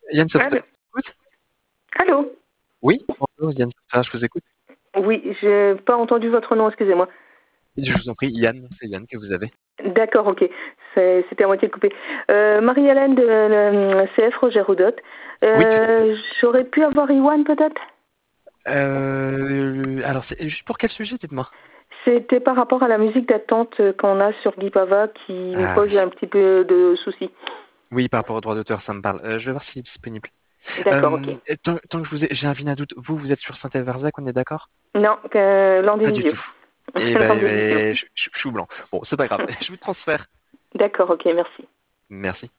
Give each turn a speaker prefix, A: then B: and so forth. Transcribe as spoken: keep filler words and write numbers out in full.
A: Yann Software,
B: Allô?
A: je vous écoute.
B: Allô?
A: Oui, bonjour Yann Software, je vous écoute.
B: Oui, j'ai pas entendu votre nom, excusez-moi.
A: Je vous en prie, Yann, c'est Yann que vous avez.
B: D'accord, ok. C'est- C'était à moitié coupé. Euh, Marie-Hélène de euh, C F Roger Rodot.
A: Oui, tout à fait.
B: Euh, J'aurais pu avoir Iwan peut-être?
A: Euh, alors, c'est juste pour quel sujet, dites-moi?
B: C'était par rapport à la musique d'attente qu'on a sur Guipava qui me
A: Ah
B: pose
A: oui.
B: un petit peu de soucis.
A: Oui, par rapport au droit d'auteur, ça me parle. Euh, je vais voir s'il est disponible.
B: D'accord, ok.
A: Euh, tant, tant que je vous ai, j'ai un vin à doute. Vous, vous êtes sur Saint-Évarzac, on est d'accord?
B: Non, euh,
A: Pas du
B: Landévisieux.
A: tout. Eh ben, eh
B: Landévisieux.
A: ben, je, je, je suis blanc. Bon, c'est pas grave. Je vous transfère.
B: D'accord, ok, merci.
A: Merci.